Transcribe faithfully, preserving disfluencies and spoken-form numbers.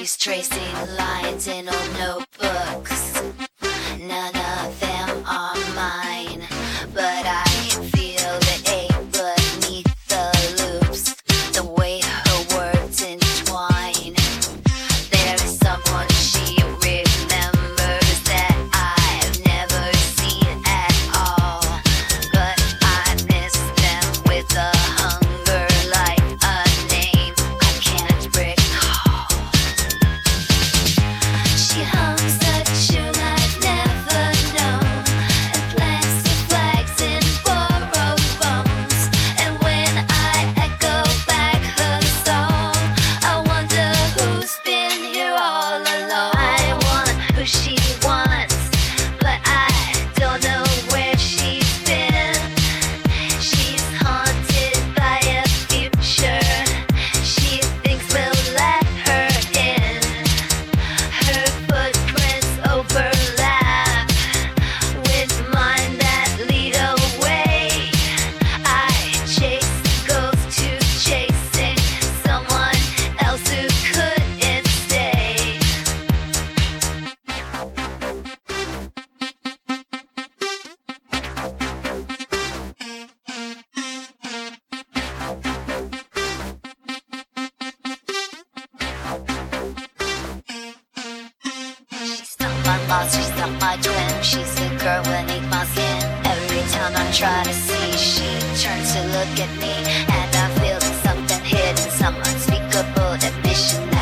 She's tracing lines in old notebooks. None of them are mine, but I can feel the ache beneath the loops, the way her words entwine. There is someone she remembers that I've never seen at all, but I miss them with a hunger like a name I can't recall. She hums a tune I've never known and plants the flags in borrowed bones. And when I echo back her song, I wonder who's been here all along. I want who she wants, but I don't know where she's been. She's haunted by a future she thinks will let her in. Her footprints overlap with mine that lead away. I chase the ghost who's chasing someone else who couldn't stay. She's not my loss, she's not my twin. She's the girl beneath my skin. Every time I try to see, she turns to look at me, and I feel there's something hidden, some unspeakable admission